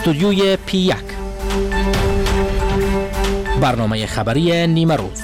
استودیوی P1 برنامه خبری نیمه روز.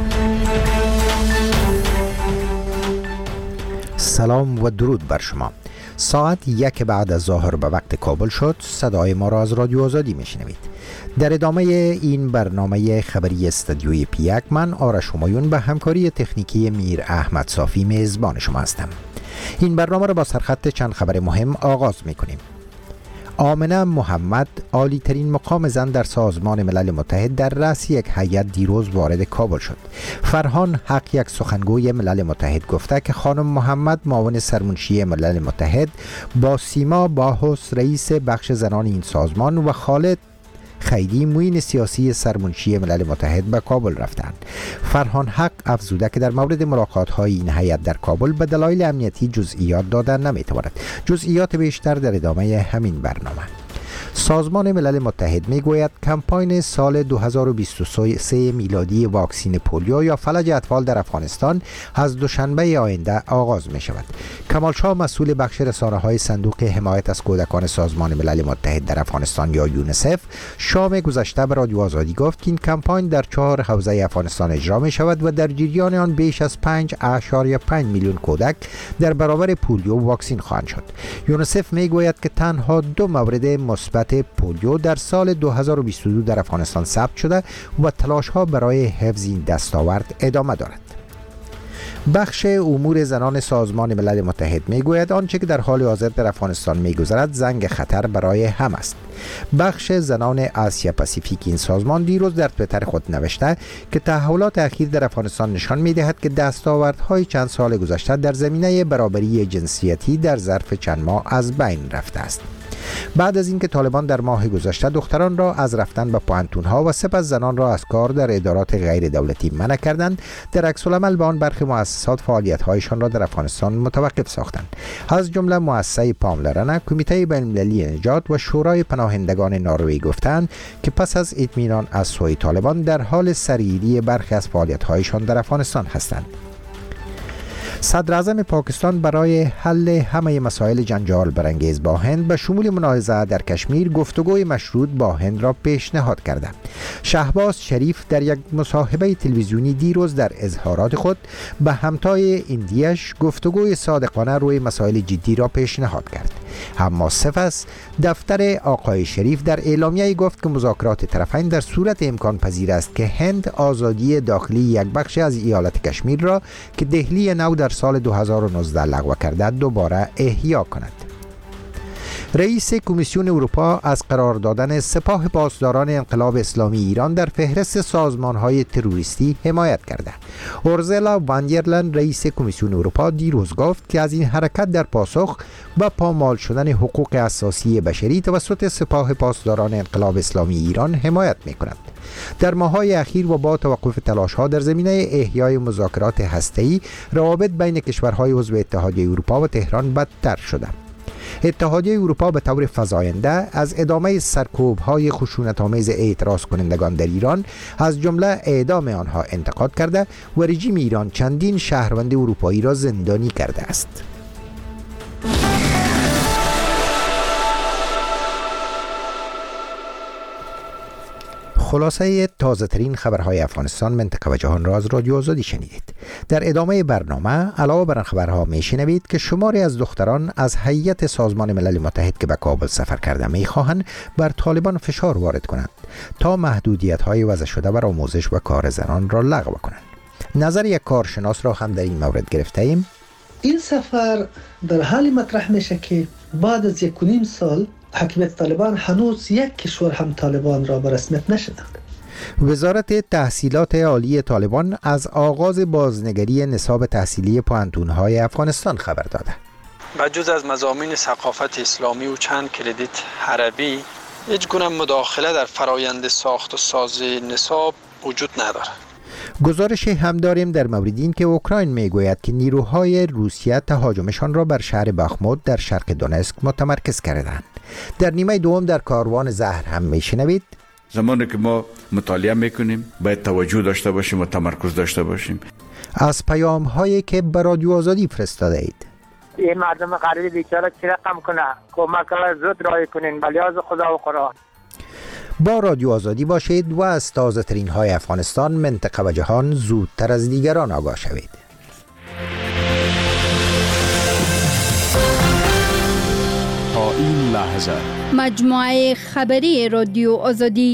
سلام و درود بر شما. ساعت 1 بعد از ظهر به وقت کابل شد. صدای ما را از رادیو آزادی میشنوید. در ادامه این برنامه خبری استودیوی P1 من آرش همایون به همکاری تکنیکی میر احمد صافی میزبان شما هستم. این برنامه را با سرخط چند خبر مهم آغاز میکنیم. آمنه محمد، عالی ترین مقام زن در سازمان ملل متحد، در رأس یک هیئت دیروز وارد کابل شد. فرهان حق، یک سخنگوی ملل متحد، گفته که خانم محمد معاون سرمنشی ملل متحد با سیما باهوس رئیس بخش زنان این سازمان و خالد خیلی معین سیاسی سرمنشی ملل متحد به کابل رفتند. فرهان حق افزوده که در مورد ملاقات‌های این هیئت در کابل به دلایل امنیتی جزئیات دادن نمی‌تواند. جزئیات بیشتر در ادامه همین برنامه. سازمان ملل متحد میگوید کمپاین سال 2023 میلادی واکسین پولیو یا فلج اطفال در افغانستان از دوشنبه آینده آغاز می شود. کمال شاه، مسئول بخش رسانه‌های صندوق حمایت از کودکان سازمان ملل متحد در افغانستان یا یونیسف، شام گذشته به رادیو آزادی گفت که این کمپاین در 4 حوزه افغانستان اجرا می شود و در جریان آن بیش از 5.5 میلیون کودک در برابر پولیو واکسین خواهند شد. یونیسف میگوید که تنها 2 مورد مثبت پولیو در سال 2022 در افغانستان ثبت شده و تلاش‌ها برای حفظ این دستاورد ادامه دارد. بخش امور زنان سازمان ملل متحد میگوید آنچه که در حال حاضر در افغانستان میگذرد زنگ خطر برای هم است. بخش زنان آسیا پاسیفیک این سازمان دیروز در توییتر خود نوشته که تحولات اخیر در افغانستان نشان میدهد که دستاوردهای چند سال گذشته در زمینه برابری جنسیتی در ظرف چند ماه از بین رفته است. بعد از اینکه طالبان در ماه گذشته دختران را از رفتن به پوانتون‌ها و سپس زنان را از کار در ادارات غیر دولتی منع کردند، در عکس العمل به آن برخی مؤسسات فعالیت‌هایشان را در افغانستان متوقف ساختند. از جمله مؤسسه پاملرنه، کمیته بین‌المللی نجات و شورای پناهندگان نروژ گفتند که پس از اطمینان از سوی طالبان در حال سرگیری برخی از فعالیت‌هایشان در افغانستان هستند. صدر اعظم پاکستان برای حل همه مسائل جنجال برانگیز با هند به شمول منازعه در کشمیر گفتگوی مشروط با هند را پیشنهاد کرده. شهباز شریف در یک مصاحبه تلویزیونی دیروز در اظهارات خود به همتای ایندیش گفتگوی صادقانه روی مسائل جدی را پیشنهاد کرد. اما سپس دفتر آقای شریف در اعلامیه گفت که مذاکرات طرفین در صورت امکان پذیر است که هند آزادی داخلی یک بخش از ایالت کشمیر را که دهلی نو در سال 2019 لغو کرده دوباره احیا کند. رئیس کمیسیون اروپا از قرار دادن سپاه پاسداران انقلاب اسلامی ایران در فهرست سازمان‌های تروریستی حمایت کرده. اورزلا واندرلن رئیس کمیسیون اروپا دیروز گفت که از این حرکت در پاسخ به پامال شدن حقوق اساسی بشری توسط سپاه پاسداران انقلاب اسلامی ایران حمایت می‌کند. در ماه‌های اخیر و با توقف تلاش‌ها در زمینه احیای مذاکرات هسته‌ای، روابط بین کشورهای عضو اتحادیه اروپا و تهران بدتر شده. اتحادیه اروپا به طور فزاینده از ادامه سرکوب‌های خشونت‌آمیز اعتراض کنندگان در ایران از جمله اعدام آنها انتقاد کرده و رژیم ایران چندین شهروند اروپایی را زندانی کرده است. خلاصه تازه ترین خبرهای افغانستان، منطقه و جهان را از رادیو آزادی شنیدید. در ادامه برنامه علاوه بر خبرها میشنوید که شماری از دختران از هیئت سازمان ملل متحد که به کابل سفر کرده میخواهند بر طالبان فشار وارد کنند تا محدودیت‌های وضع شده بر آموزش و کار زنان را لغو کنند. نظر یک کارشناس را هم در این مورد گرفته ایم. این سفر در حال مطرح میشه که بعد از 1.5 سال حکومت طالبان هنوز یک کشور هم طالبان را به رسمیت نشناخت. وزارت تحصیلات عالی طالبان از آغاز بازنگری نصاب تحصیلی پوانتون‌های افغانستان خبر داده. بجز از مضامین ثقافت اسلامی و چند کردیت عربی، هیچ گونه مداخله در فرایند ساخت و ساز نصاب وجود ندارد. گزارش هم داریم در مورد این که اوکراین میگوید که نیروهای روسیه تهاجمشان را بر شهر باخموت در شرق دونسک متمرکز کردند. در نیمه دوم در کاروان زهر هم میشنوید زمانی که ما مطالعه میکنیم باید توجه داشته باشیم و تمرکز داشته باشیم. از پیام هایی که به رادیو آزادی فرستاده اید. این مردم غریب بیچاره چی رقم کنه؟ کمک زود رای کنین بلیاز خدا و قرآن. با رادیو آزادی باشید و از تازه ترین های افغانستان، منطقه و جهان زودتر از دیگران آگاه شوید. تا این لحظه مجموعه خبری رادیو آزادی.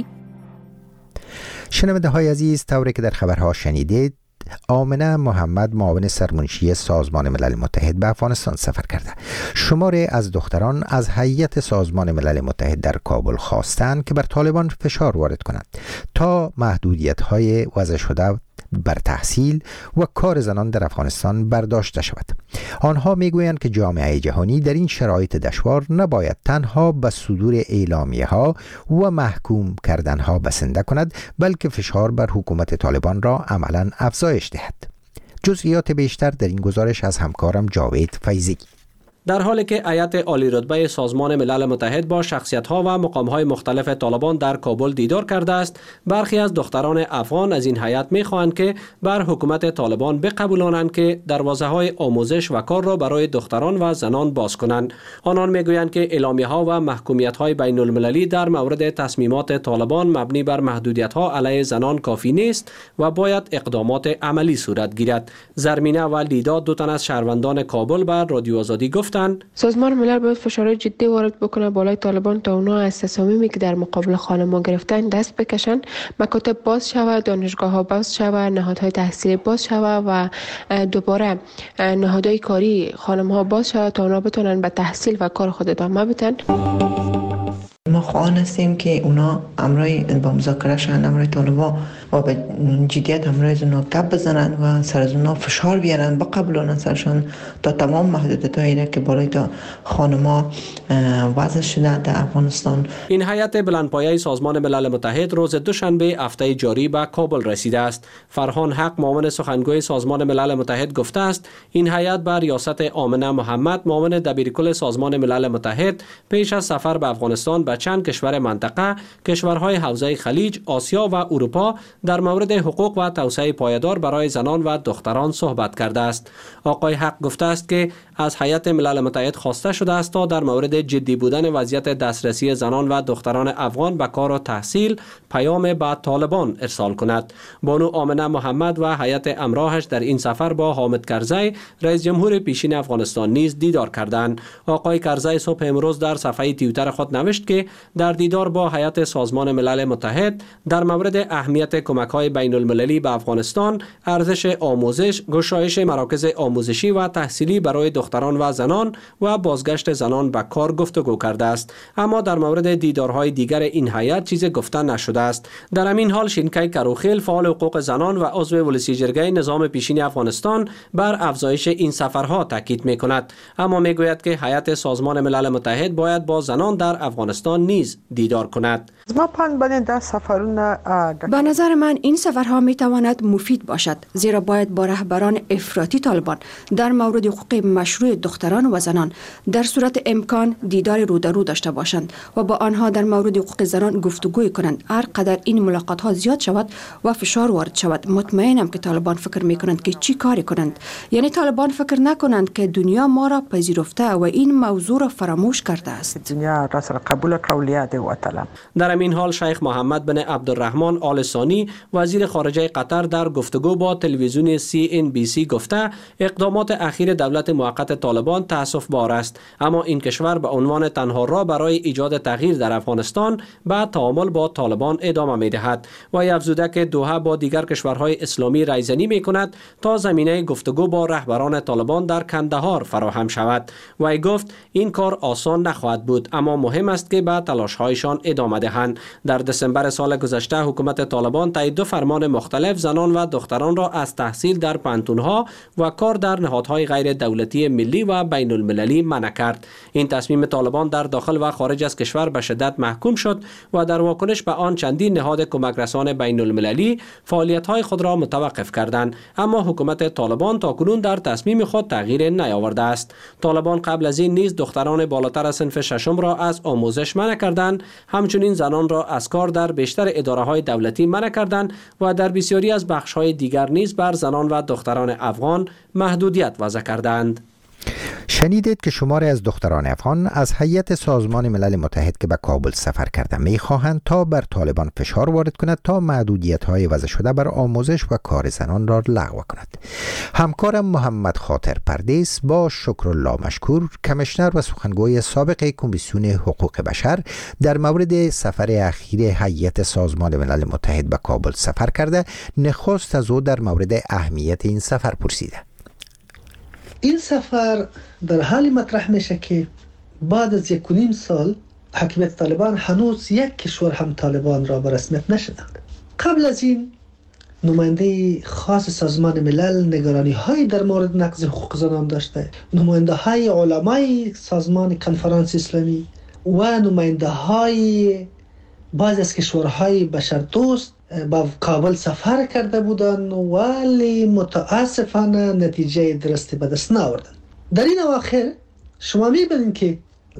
شنونده های عزیز، طوری که در خبرها شنیدید، آمنه محمد معاون سرمنشی سازمان ملل متحد به افغانستان سفر کرده. شماری از دختران از هیئت سازمان ملل متحد در کابل خواستند که بر طالبان فشار وارد کنند تا محدودیت‌های وضع شده بر تحصیل و کار زنان در افغانستان برداشته شود. آنها میگویند که جامعه جهانی در این شرایط دشوار نباید تنها به صدور اعلامیه‌ها و محکوم کردنها بسنده کند، بلکه فشار بر حکومت طالبان را عملاً افزایش دهد. جزئیات بیشتر در این گزارش از همکارم جاوید فیضی. در حالی که هیئت عالی رتبه سازمان ملل متحد با شخصیت‌ها و مقام‌های مختلف طالبان در کابل دیدار کرده است، برخی از دختران افغان از این هیئت می‌خواهند که بر حکومت طالبان بقبولانند که دروازه‌های آموزش و کار را برای دختران و زنان باز کنند. آنان می‌گویند که اعلامیه‌ها و محکومیت‌های بین‌المللی در مورد تصمیمات طالبان مبنی بر محدودیت‌ها علیه زنان کافی نیست و باید اقدامات عملی صورت گیرد. زرمینه و لیدا، دو تن از شهروندان کابل، بر رادیو آزادی گفتند سازمان ملل باید فشارهای جدی وارد بکنه بالای طالبان تا اونا از تصامیمی که در مقابل خانم‌ها گرفتن دست بکشن، مکاتب باز شود، دانشگاه‌ها باز شود، نهادهای تحصیلی باز شود و دوباره نهادهای کاری خانم‌ها باز شود تا اونا بتونن به تحصیل و کار خود ادامه بدن. ما خواهان هستیم که اونا امرای با مذاکره شدن، امرای طالبان و به جدیت امرای اونا گپ بزنن و سر از اونا فشار بیارن، بقبولانن سرشان تا تمام محدودیت‌هایی که بالای تا خانم‌ها وضع شده در افغانستان. این هیئت بلندپایه سازمان ملل متحد روز دوشنبه هفته جاری به کابل رسیده است. فرهان حق، معاون سخنگوی سازمان ملل متحد، گفته است این هیئت بر ریاست آمنه محمد، معاون دبیرکل سازمان ملل متحد، پیش از سفر به افغانستان به چند کشور منطقه، کشورهای حوزه خلیج، آسیا و اروپا در مورد حقوق و توسعه پایدار برای زنان و دختران صحبت کرده است. آقای حق گفته است که از هیئت ملل متحد خواسته شده است تا در مورد جدی بودن وضعیت دسترسی زنان و دختران افغان به کار و تحصیل پیام به طالبان ارسال کند. بانو آمنه محمد و هیئت همراهش در این سفر با حامد کرزی، رئیس جمهور پیشین افغانستان، نیز دیدار کردند. آقای کرزی صبح امروز در صفحه توییتر خود نوشت که در دیدار با هیئت سازمان ملل متحد در مورد اهمیت کمک‌های بین‌المللی به افغانستان، ارزش آموزش، گشایش مراکز آموزشی و تحصیلی برای دختران و زنان و بازگشت زنان به کار گفتگو کرده است. اما در مورد دیدارهای دیگر این هیئت چیزی گفته نشده است. در همین حال شینکای کروخیل، فعال حقوق زنان و عضو ولسی جرگه نظام پیشین افغانستان، بر افزایش این سفرها تاکید می‌کند، اما می‌گوید که هیئت سازمان ملل متحد باید با زنان در افغانستان نیز دیدار کند. به نظر من این سفرها می‌تواند مفید باشد، زیرا باید با رهبران افراطی طالبان در مورد حقوق مشروع دختران و زنان در صورت امکان دیدار رو در رو داشته باشند و با آنها در مورد حقوق زنان گفتگو کنند. هر قدر این ملاقات ها زیاد شود و فشار وارد شود، مطمئنم که طالبان فکر میکنند که چی کاری کنند. یعنی طالبان فکر نکنند که دنیا ما را پذیرفته و این موضوع را فراموش کرده است. دنیا را قبول کړولیا دی وطن. در همین حال شیخ محمد بن عبدالرحمن آل ثانی، وزیر خارجه قطر، در گفتگو با تلویزیون CNBC گفته اقدامات اخیر دولت موقت طالبان تأسف بار است، اما این کشور به عنوان تنها راه برای ایجاد تغییر در افغانستان به تعامل با طالبان ادامه می‌دهد و افزوده که دوحه با دیگر کشورهای اسلامی رایزنی می‌کند تا زمینه گفتگو با رهبران طالبان در کندهار فراهم شود. و ای گفت این کار آسان نخواهد بود، اما مهم است که به تلاش‌هایشان ادامه دهند. در دسامبر سال گذشته حکومت طالبان طی 2 فرمان مختلف زنان و دختران را از تحصیل در پانتون‌ها و کار در نهادهای غیر دولتی ملی و بین المللی منع کرد. این تصمیم طالبان در داخل و خارج از کشور به شدت محکوم شد و در واکنش به آن چندین نهاد کمک رسان بین المللی فعالیت‌های خود را متوقف کردند، اما حکومت طالبان تاکنون در تصمیم خود تغییر نیاورده است. طالبان قبل از این نیز دختران بالاتر از صنف ششم را از آموزش منع کردند، همچنین زنان را از کار در بیشتر اداره‌های دولتی منع کردند و در بسیاری از بخش‌های دیگر نیز بر زنان و دختران افغان محدودیت وضع کردند. شنیدید که شماری از دختران افغان از هیئت سازمان ملل متحد که به کابل سفر کرده می‌خواهند تا بر طالبان فشار وارد کند تا محدودیت‌های وضع شده بر آموزش و کار زنان را لغو کند. همکارم محمد خاطر پردیس با شکرالله مشکور، کمیشنر و سخنگوی سابق کمیسیون حقوق بشر، در مورد سفر اخیر هیئت سازمان ملل متحد به کابل سفر کرده نخست از او در مورد اهمیت این سفر پرسیده. این سفر در حالی مطرح میشه که بعد از 1.5 سال حاکمیت طالبان هنوز یک کشور هم طالبان را به رسمیت نشدند. قبل از این نماینده خاص سازمان ملل نگرانی های در مورد نقض حقوق زنان داشته، نماینده های علمای سازمان کنفرانس اسلامی و نماینده های بعضی از کشورهای بشردوست با کابل سفر کرده بودند ولی متاسفانه نتیجه درستی به دست نآوردند. در این اواخر شما می‌بینید که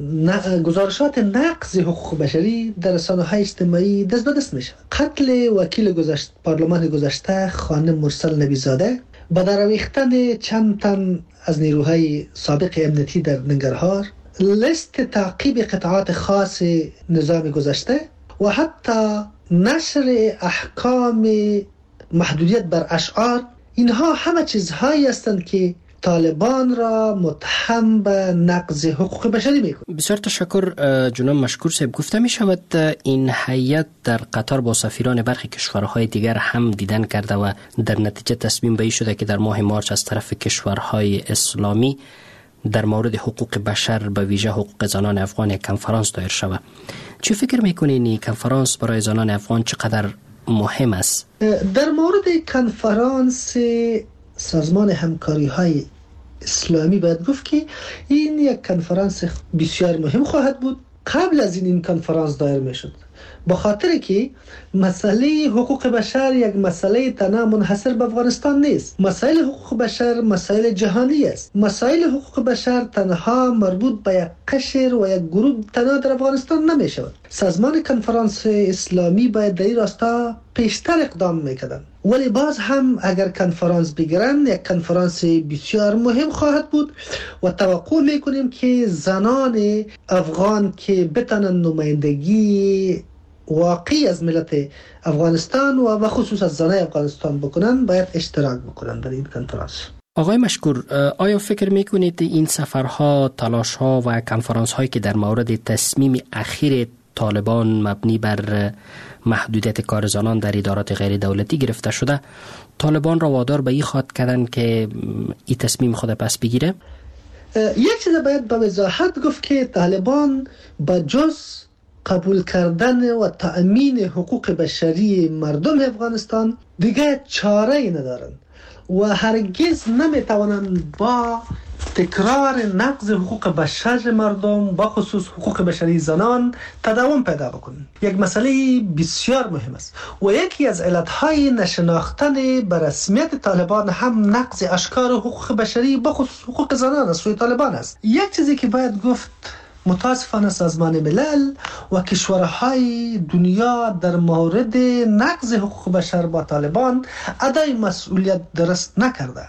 گزارشات نقض حقوق بشری در رسانه‌های اجتماعی دست به دست میشه. قتل وکیل پارلمان گذشته خانم مرسل نبیزاده، به درآویختن چند تن از نیروهای سابق امنیتی در ننگرهار، لیست تعقیب قطعات خاص نظام گذشته و حتی نشر احکام محدودیت بر اشعار، اینها همه چیزهایی هستند که طالبان را متهم به نقض حقوق بشری میکنند. بسیار تشکر جناب مشکور صاحب. گفته می شود این هیئت در قطار با سفیران برخی کشورهای دیگر هم دیدن کرده و در نتیجه تصمیم به این شده که در ماه مارس از طرف کشورهای اسلامی در مورد حقوق بشر به ویژه حقوق زنان افغان یک کنفرانس دایر شود. چه فکر میکنین این کنفرانس برای زنان افغان چقدر مهم است؟ در مورد کنفرانس سازمان همکاری های اسلامی باید گفت که این یک کنفرانس بسیار مهم خواهد بود. قبل از این کنفرانس دایر میشد با خاطر که مسئله حقوق بشر یک مسئله تنها منحصر به افغانستان نیست. مسائل حقوق بشر مسائل جهانی است. مسائل حقوق بشر تنها مربوط به یک قشر و یک گروه تنها در افغانستان نمی شود. سازمان کنفرانس اسلامی باید در این راستا پیشتر اقدام میکردن، ولی باز هم اگر کنفرانس بگیرن یک کنفرانس بسیار مهم خواهد بود و توقع میکنیم که زنان افغان که بتانن نمایندگی واقعی از ملت افغانستان و خصوص از زنان افغانستان بکنن باید اشتراک بکنن در این کنفرانس. آقای مشکور، آیا فکر میکنید این سفرها، تلاشها و کنفرانس هایی که در مورد تصمیم اخیر طالبان مبنی بر محدودیت کار زنان در ادارات غیر دولتی گرفته شده طالبان را وادار به این خواهد کردن که این تصمیم خود پس بگیره؟ یک چیز باید به وضاحت گفت که طالبان با جز قبول کردن و تأمین حقوق بشری مردم افغانستان دیگه چاره‌ای ندارند و هرگز نمیتوانند با تکرار نقض حقوق بشر مردم با خصوص حقوق بشری زنان تداوم پیدا بکنند. یک مسئله بسیار مهم است و یکی از علتهای نشناختن به رسمیت طالبان هم نقض اشکار حقوق بشری با خصوص حقوق زنان از سوی طالبان است. یک چیزی که باید گفت متاسفانه سازمان ملل و کشورهای دنیا در مورد نقض حقوق بشر با طالبان ادای مسئولیت درست نکردند.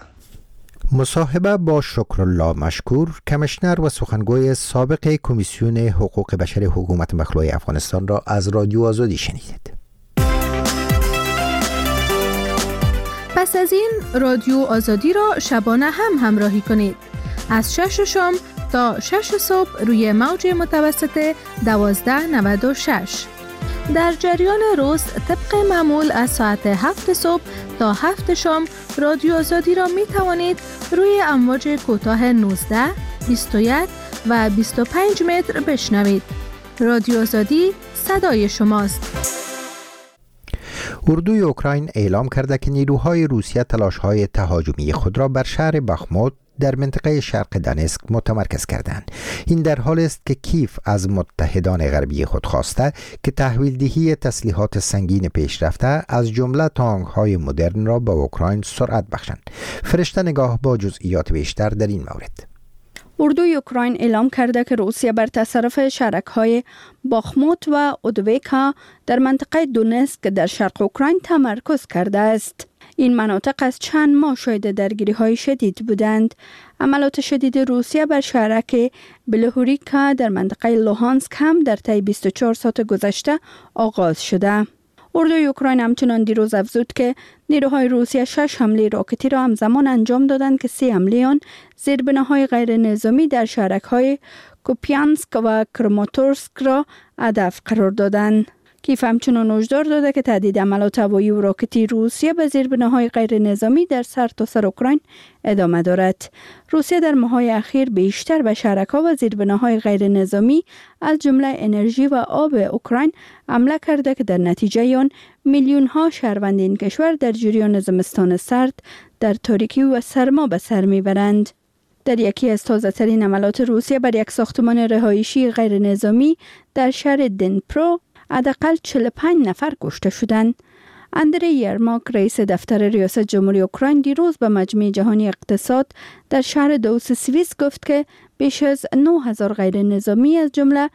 مصاحبه با شکرالله مشکور، کمیشنر و سخنگوی سابق کمیسیون حقوق بشر حکومت مخلوع افغانستان را از رادیو آزادی شنیدید. پس از این رادیو آزادی را شبانه هم همراهی کنید. از 6 شام تا 6 صبح روی موج متوسط 1296. در جریان روز طبق معمول از ساعت 7 صبح تا 7 شام رادیو آزادی را می توانید روی امواج کوتاه 19، 21 و 25 متر بشنوید. رادیو آزادی صدای شماست. اردوی اوکراین اعلام کرده که نیروهای روسیه تلاش‌های تهاجمی خود را بر شهر بخموت در منطقه شرق دانسک متمرکز کردند. این در حالی است که کیف از متحدان غربی خود خواسته که تحویل دهی تسلیحات سنگین پیشرفته از جمله تانک‌های مدرن را به اوکراین سرعت بخشند. فرشته نگاه با جزئیات بیشتر در این مورد. اردوی اوکراین اعلام کرده که روسیه بر تصرف شهرک‌های باخموت و اودویکا در منطقه دونسک در شرق اوکراین تمرکز کرده است. این مناطق از چند ماه شاهد درگیری‌های شدید بودند. حملات شدید روسیه بر شهرک بلهوریکا در منطقه لوهانسک هم در طی 24 ساعت گذشته آغاز شده. اردوی اوکراین همچنان دیروز افزود که نیروهای روسیه 6 حمله راکتی را همزمان انجام دادند که 3 حمله آن زیربناهای غیر نظامی در شهرک‌های کوپیانسک و کراماتورسک را هدف قرار دادند. کیف همچنان هشدار داده که تهدید حملات هوایی و راکتی روسیه به زیربناهای غیر نظامی در سرتاسر اوکراین ادامه دارد. روسیه در ماه‌های اخیر بیشتر به شهرک‌ها و زیربناهای غیر نظامی از جمله انرژی و آب اوکراین حمله کرده که در نتیجه آن میلیون‌ها شهروند این کشور در جریان زمستان سرد در تاریکی و سرما به سر میبرند. در یکی از تازه‌ترین حملات روسیه بر یک ساختمان رهایشی غیر نظامی در شهر دنپرو حداقل 45 نفر کشته شدند. اندری یرماک رئیس دفتر ریاست جمهوری اوکراین دیروز به مجمع جهانی اقتصاد در شهر دوس سوئیس گفت که بیش از 9000 غیر نظامی از جمله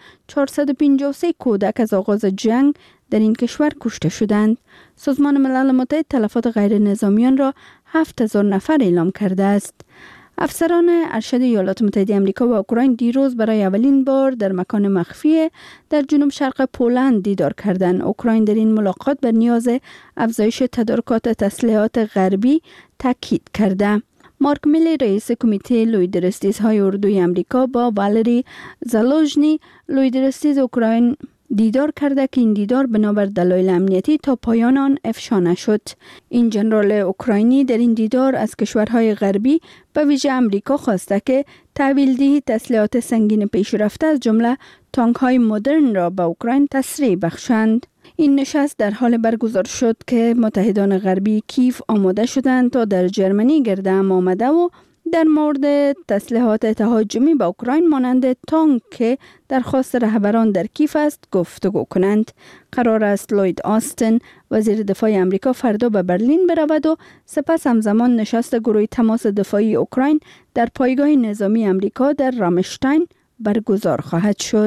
453 کودک از آغاز جنگ در این کشور کشته شدند. سازمان ملل متحد تلفات غیر نظامیان را 7000 نفر اعلام کرده است. افسران ارشد ایالات متحده آمریکا و اوکراین دیروز برای اولین بار در مکان مخفی در جنوب شرق پولند دیدار کردند. اوکراین در این ملاقات بر نیاز افزایش تدارکات تسلیحات غربی تاکید کرده. مارک میلی رئیس کمیته لویدرستیزهای اردوی آمریکا با والری زالوژنی لویدرستیز اوکراین دیدار کرده که این دیدار بنابر دلایل امنیتی تا پایان آن افشا نشد. این ژنرال اوکراینی در این دیدار از کشورهای غربی به ویژه آمریکا خواسته که تحویل‌دهی تسلیحات سنگین پیشرفته از جمله تانک‌های مدرن را به اوکراین تسریع بخشند. این نشست در حال برگزار شد که متحدان غربی کیف آماده شدند تا در جرمنی گرد هم آمده و در مورد تسلیحات تهاجمی به اوکراین مانند تانک که درخواست رهبران در کیف است گفتگو کنند. قرار است لوید آستن وزیر دفاع آمریکا فردا به برلین برود و سپس همزمان نشست گروه تماس دفاعی اوکراین در پایگاه نظامی آمریکا در رامشتاین برگزار خواهد شد.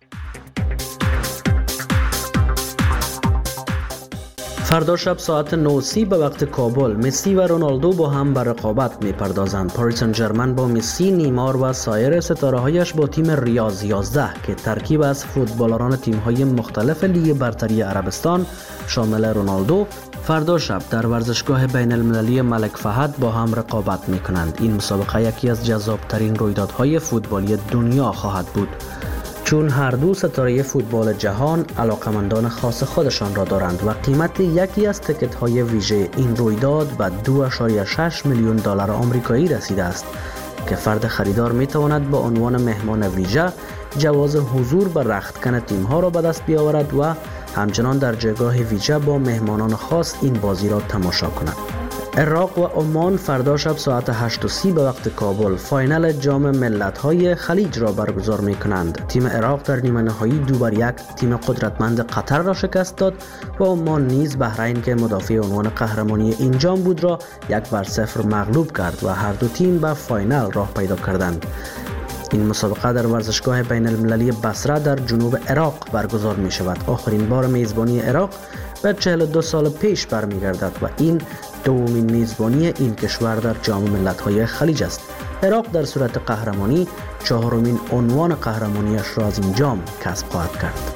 فردا شب ساعت 9:30 به وقت کابل مسی و رونالدو با هم به رقابت می‌پردازند. پاریس سن ژرمن با مسی، نیمار و سایر ستاره‌هایش با تیم ریاض 11 که ترکیب از فوتبالران تیم‌های مختلف لیگ برتری عربستان شامل رونالدو فردا شب در ورزشگاه بین المللی ملک فهد با هم رقابت می‌کنند. این مسابقه یکی از جذاب‌ترین رویدادهای فوتبالی دنیا خواهد بود، چون هر دو ستاره فوتبال جهان علاقمندان خاص خودشان را دارند و قیمت یکی از تکت‌های ویژه این رویداد به 2.6 میلیون دلار آمریکایی رسیده است که فرد خریدار می‌تواند با عنوان مهمان ویژه جواز حضور به رختکن تیم‌ها را به دست بیاورد و همچنان در جایگاه ویژه با مهمانان خاص این بازی را تماشا کند. عراق و عمان فردا شب ساعت 8:30 به وقت کابل فاینال جام ملت‌های خلیج را برگزار می‌کنند. تیم عراق در نیمه نهایی 2-1 تیم قدرتمند قطر را شکست داد و عمان نیز بحرین که مدافع عنوان قهرمانی این جام بود را 1-0 مغلوب کرد و هر دو تیم به فاینال راه پیدا کردند. این مسابقه در ورزشگاه بین المللی بصره در جنوب عراق برگزار می شود. آخرین بار میزبانی عراق به 42 سال پیش برمیگردد و این دومین میزبانی این کشور در جام ملت‌های خلیج است. عراق در صورت قهرمانی چهارمین عنوان قهرمانیش را از این جام کسب خواهد کرد.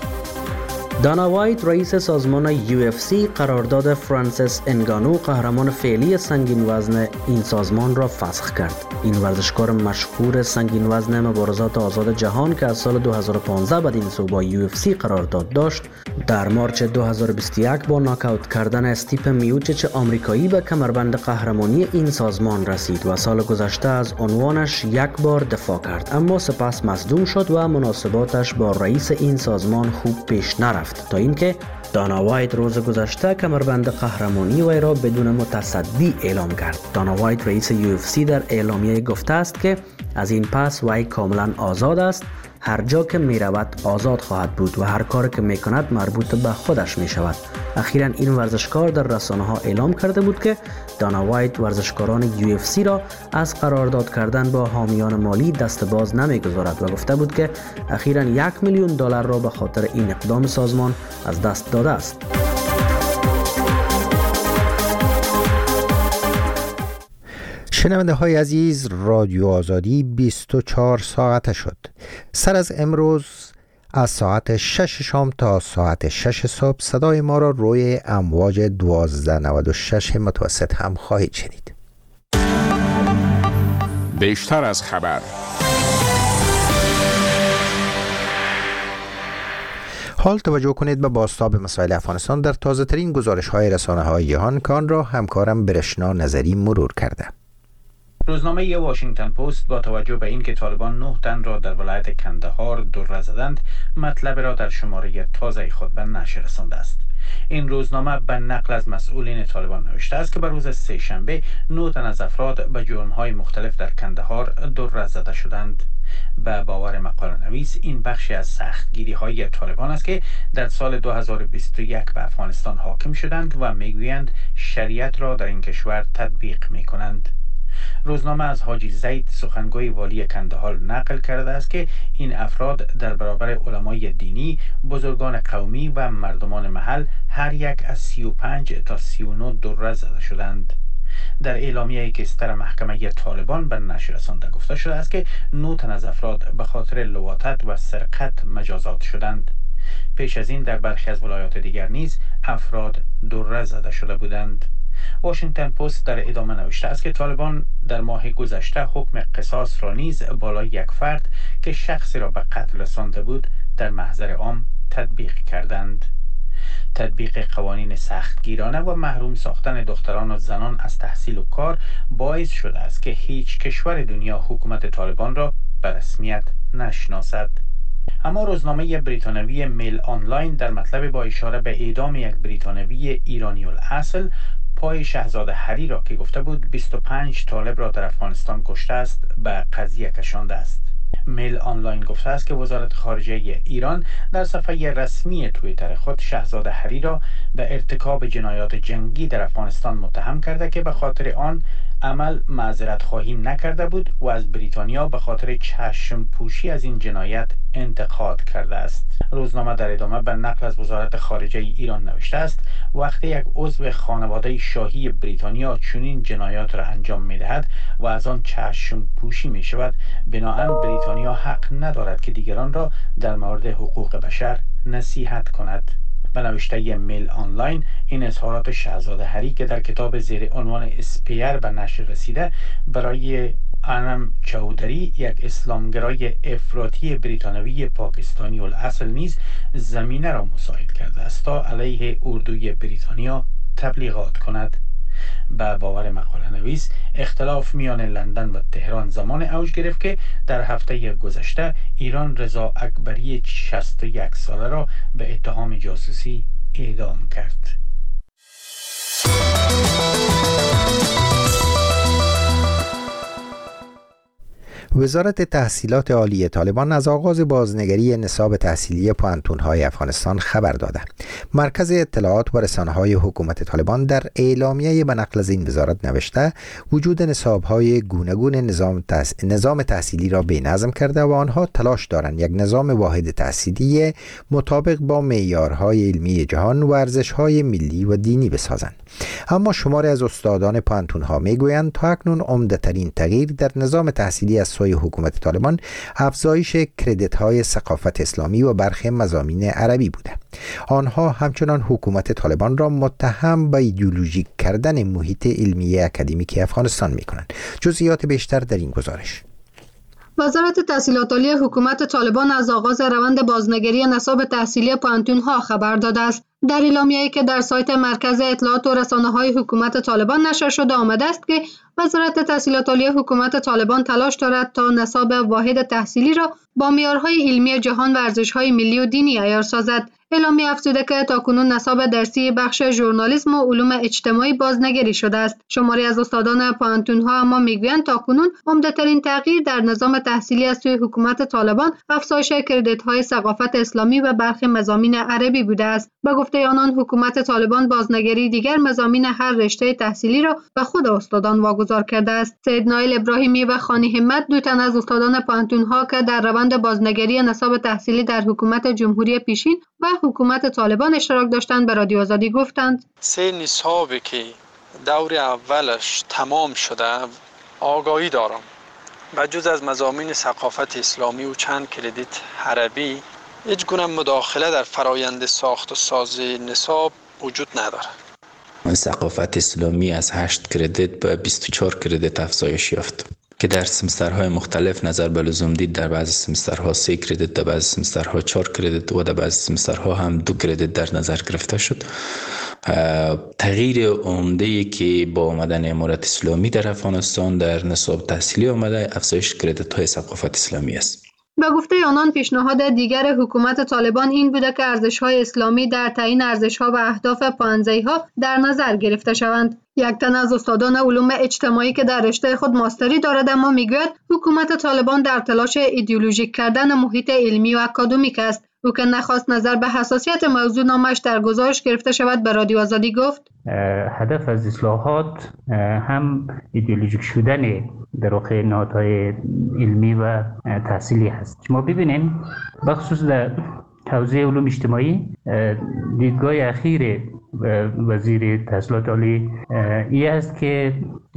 دانا وایت رئیس سازمان UFC قرارداد فرانسیس انگانو قهرمان فعلی سنگین وزن این سازمان را فسخ کرد. این ورزشکار مشهور سنگین وزن مبارزات آزاد جهان که از سال 2015 بدین سو با UFC قرارداد داشت، در مارچ 2021 با ناکاوت کردن استیپ میوچیچ آمریکایی به کمربند قهرمانی این سازمان رسید و سال گذشته از عنوانش یک بار دفاع کرد، اما سپس مصدوم شد و مناسباتش با رئیس این سازمان خوب پیش نرفت تا اینکه دانا وایت روز گذشته کمربند قهرمانی وی را بدون متصدی اعلام کرد. دانا وایت رئیس UFC در اعلامیه گفته است که از این پس وی کاملا آزاد است، هر جا که می رود آزاد خواهد بود و هر کار که می کند مربوط به خودش می شود. اخیراً این ورزشکار در رسانه ها اعلام کرده بود که دانا وایت ورزشکاران UFC را از قرارداد کردن با حامیان مالی دست باز نمی گذارد و گفته بود که اخیراً 1 میلیون دلار را به خاطر این اقدام سازمان از دست داده است. شنونده های عزیز، رادیو آزادی 24 ساعته شد. سر از امروز از ساعت 6 شام تا ساعت 6 صبح صدای ما را روی امواج 1296 متوسط هم خواهید شنید. بیشتر از خبر. حال توجه کنید به بازتاب مسائل افغانستان در تازه ترین گزارش های رسانه های جهان که آن را همکارم برشنا نظری مرور کرده. روزنامه واشنگتن پست با توجه به اینکه طالبان 9 تن را در ولایت کندهار دره زدند، مطلب را در شماره تازه خود به نشر رسانده است. این روزنامه به نقل از مسئولین طالبان نوشته است که بر روز سه شنبه 9 تن از افراد به جرم‌های مختلف در کندهار دره زده شدند. به باور مقاله نویس، این بخشی از سختگیری‌های طالبان است که در سال 2021 به افغانستان حاکم شدند و میگویند شریعت را در این کشور تطبیق می‌کنند. روزنامه از حاجی زید، سخنگوی والی کندهار، نقل کرده است که این افراد در برابر علمای دینی، بزرگان قومی و مردمان محل هر یک از 35 تا 39 دره زده شدند. در اعلامیه‌ای که ستر محکمه طالبان به نشر رسانده گفته شده است که 9 تن از افراد به خاطر لواطت و سرقت مجازات شدند. پیش از این در برخی از ولایات دیگر نیز افراد دره زده شده بودند. واشنگتن پست در ادامه نوشته است که طالبان در ماه گذشته حکم قصاص را نیز بالای یک فرد که شخصی را به قتل رسانده بود در محضر عام تطبیق کردند. تطبیق قوانین سختگیرانه و محروم ساختن دختران و زنان از تحصیل و کار باعث شده است که هیچ کشور دنیا حکومت طالبان را به رسمیت نشناسد. اما روزنامه بریتانوی میل آنلاین در مطلب با اشاره به اعدام یک بریتانوی ایرانی الاصل پای شاهزاده هری را که گفته بود 25 طالب را در افغانستان کشته است به قضیه کشانده است. میل آنلاین گفته است که وزارت خارجه ایران در صفحه رسمی توییتر خود شاهزاده هری را به ارتکاب جنایات جنگی در افغانستان متهم کرده که به خاطر آن عمل معذرت خواهی نکرده بود و از بریتانیا به خاطر چشم پوشی از این جنایت انتقاد کرده است. روزنامه در ادامه به نقل از وزارت خارجه ایران نوشته است وقتی یک عضو خانواده شاهی بریتانیا چنین جنایات را انجام می‌دهد و از آن چشم پوشی می‌شود، بنابراین بریتانیا حق ندارد که دیگران را در مورد حقوق بشر نصیحت کند. به نوشته میل آنلاین، این اظهارات شاهزاده هری که در کتاب زیر عنوان اسپیر به نشر رسیده برای انم چودری، یک اسلامگرای افراطی بریتانوی پاکستانی الاصل نیز زمینه را مساعد کرده است تا علیه اردوی بریتانیا تبلیغات کند. به باور مقاله نویس، اختلاف میان لندن و تهران زمان اوج گرفت که در هفته گذشته ایران رضا اکبری 61 ساله را به اتهام جاسوسی اعدام کرد. وزارت تحصیلات عالی طالبان از آغاز بازنگری نصاب تحصیلی پوهنتون‌های افغانستان خبر داده. مرکز اطلاعات و رسانه‌های حکومت طالبان در اعلامیه به نقل از این وزارت نوشته وجود نصاب‌های گوناگون نظام تحصیلی را بی‌نظم کرده و آنها تلاش دارند یک نظام واحد تحصیلی مطابق با معیارهای علمی جهان و ارزش‌های ملی و دینی بسازند. اما شماری از استادان پوهنتون‌ها می‌گویند تا اکنون عمده‌ترین تغییر در نظام تحصیلی از سوی حکومت طالبان افزایش کردیت های ثقافت اسلامی و برخی مضامین عربی بوده. آنها همچنان حکومت طالبان را متهم به ایدئولوژیک کردن محیط علمی اکادمیک افغانستان می‌کنند. جزئیات بیشتر در این گزارش. وزارت تحصیلات عالی حکومت طالبان از آغاز روند بازنگری نصاب تحصیلی پوهنتون‌ها خبر داده است. در اعلامیه‌ای که در سایت مرکز اطلاعات و رسانه‌های حکومت طالبان نشر شده آمده است که وزارت تحصیلات عالی حکومت طالبان تلاش دارد تا نصاب واحد تحصیلی را با معیارهای علمی جهان و ارزش‌های ملی و دینی عیار سازد. اعلامیه افزوده که تاکنون نصاب درسی بخش ژورنالیسم و علوم اجتماعی بازنگری شده است. شماری از استادان پوهنتون‌ها اما میگویند تاکنون عمده‌ترین تغییر در نظام تحصیلی از سوی حکومت طالبان افزایش کردیت‌های ثقافت اسلامی و برخی مضامین عربی بوده است. به گفته آنان، حکومت طالبان بازنگری دیگر مضامین هر رشته تحصیلی را به خود استادان واگذار کرده است. سید نایل ابراهیمی و خانی همت، دو تن از استادان پوهنتون‌ها که در روند بازنگری نصاب تحصیلی در حکومت جمهوری پیشین و حکومت طالبان اشتراک داشتند، به رادیو آزادی گفتند: سه نصابی که دور اولش تمام شده آگاهی دارم و جز از مضامین ثقافت اسلامی و چند کردیت عربی هیچ گونه مداخله در فرایند ساخت و ساز نصاب وجود ندارد. ثقافت اسلامی از 8 کردیت به 24 کردیت افزایش یافت که در سمسترهای مختلف نظر به لزوم دید. در بعضی سمسترها 3 کردیت، در بعضی سمسترها 4 کردیت و در بعضی سمسترها هم 2 کردیت در نظر گرفته شد. تغییر عمده‌ای که با آمدن امارت اسلامی در افغانستان در نصاب تحصیلی آمده افزایش کردیت‌های ثقافت اسلامی است. به گفته آنان پیشنهاد دیگر حکومت طالبان این بوده که ارزش‌های اسلامی در تعیین ارزش‌ها و اهداف پانزه‌ای‌ها در نظر گرفته شوند. یک تن از استادان علوم اجتماعی که در رشته خود ماستری دارد اما میگوید حکومت طالبان در تلاش ایدئولوژیک کردن محیط علمی و اکادمیک است. او که نخواست نظر به حساسیت موضوع نامش در گزارش گرفته شود به رادیو آزادی گفت هدف از اصلاحات هم ایدئولوژیک شدن در واقع نهادهای علمی و تحصیلی هست. شما ببینیم بخصوص در حوزه علوم اجتماعی دیدگاه اخیر وزیر تحصیلات عالی این است که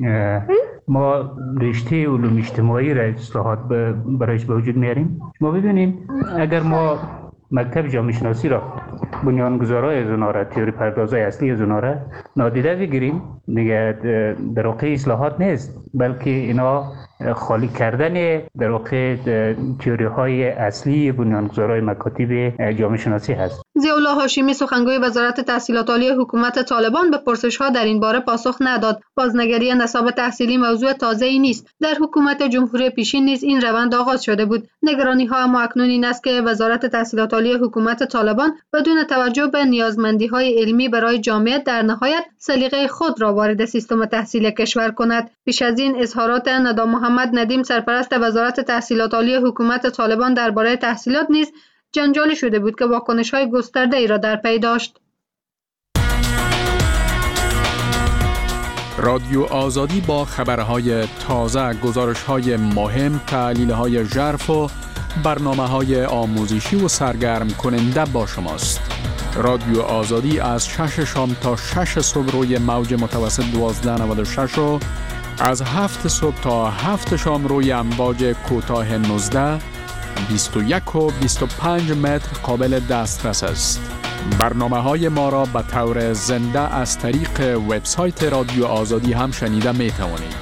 ما رشته علوم اجتماعی را اصلاحات برایش به وجود میاریم. شما ببینیم اگر ما مکتب جامعه شناسی را بنیانگذارای از اونها را تئوری پردازای اصلی از اونها را نادیده بگیریم دیگه در واقع اصلاحات نیست، بلکه اینا خالی کردن در واقع تئوری های اصلی بنیانگذارای مکاتب جامعه شناسی هست. ضیاءالله هاشمی سخنگوی وزارت تحصیلات عالی حکومت طالبان به پرسش‌ها در این باره پاسخ نداد. بازنگری نصاب تحصیلی موضوع تازه‌ای نیست. در حکومت جمهوری پیشین نیز این روند آغاز شده بود. نگرانی‌ها اما اکنون این است که وزارت تحصیلات عالی حکومت طالبان بدون توجه به نیازمندی‌های علمی برای جامعه در نهایت سلیقه خود را وارد سیستم تحصیلی کشور کند. پیش از این اظهارات ندام محمد ندیم سرپرست وزارت تحصیلات عالی حکومت طالبان درباره تحصیلات نیز جنجالی شده بود که واکنش‌های گسترده‌ای را در پی داشت. رادیو آزادی با خبرهای تازه، گزارش‌های مهم، تحلیل‌های ژرف و برنامه‌های آموزشی و سرگرم کننده با شماست. رادیو آزادی از 6 شام تا 6 صبح روی موج متوسط 1296 و از 7 صبح تا 7 شام روی امواج کوتاه 19 21 و 25 متر قابل دسترس است. برنامه‌های ما را به طور زنده از طریق وبسایت رادیو آزادی هم شنیده می توانید.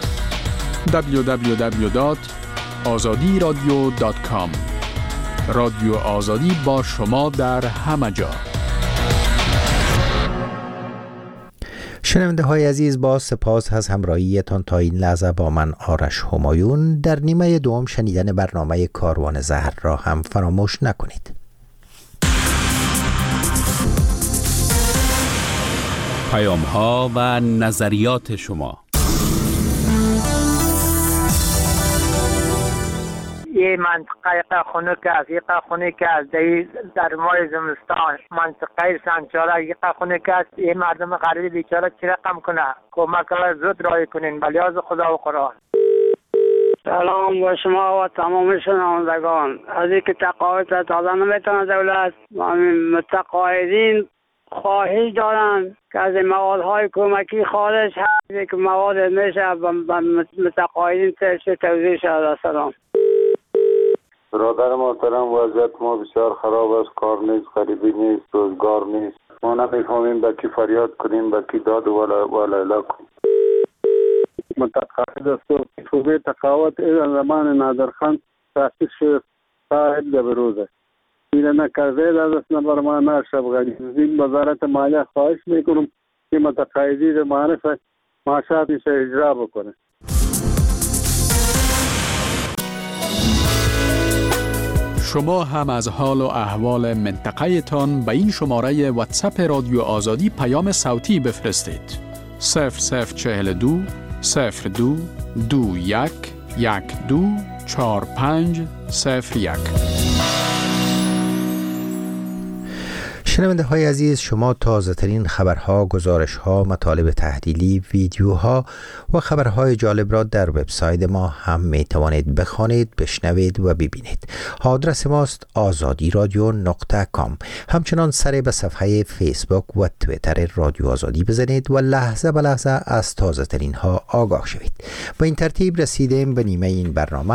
www.azadiradio.com. رادیو آزادی با شما در همه جا. شنونده های عزیز، با سپاس از همراهیتان تا این لحظه با من آرش همایون. در نیمه دوم شنیدن برنامه کاروان زهر را هم فراموش نکنید. پیام ها و نظریات شما. یه منطقه خونه که از یک خونه که از در ماه زمستان منطقه سنچاره یک خونه که از یه مردم غریب بیچاره چی رقم کنه کمک زود رای کنین بلیاز خدا و قرآن. سلام با شما و تمام شنوندگان. از اینکه تقاعد تازه نمیتونه دولت متقاعدین خواهش دارن که از موادهای کمکی خارج هست که مواد میشه متقاعدین توضیح شده. سلام. برادر محترم، وضعیت ما بسیار خراب است. کار نیست، غریبی نیست، روزگار نیست. ما نمیفهمیم به کی فریاد کنیم، به کی داد و والا کنیم. متقاعد است و شعبه تقاعد زمان نادرخان تاسیس شد صاحب جبروزه. این نکرده دست نبر ما نشب غنی. این وزارت مالیه خواهش میکنم که متقاعدی رو معرف معاشاتش اجرا بکنه. شما هم از حال و احوال منطقه تان به این شماره واتساپ رادیو آزادی پیام صوتی بفرستید. 0042 02 21 12 45 01. شنونده های عزیز، شما تازه ترین خبرها، گزارش ها، مطالب تحلیلی، ویدیوها و خبرهای جالب را در وبسایت ما هم می توانید بخوانید، بشنوید و ببینید. آدرس ماست azadiradio.com. همچنان سر به صفحه فیسبوک و تویتر رادیو آزادی بزنید و لحظه به لحظه از تازه ترین ها آگاه شوید. با این ترتیب رسیدیم به نیمه این برنامه.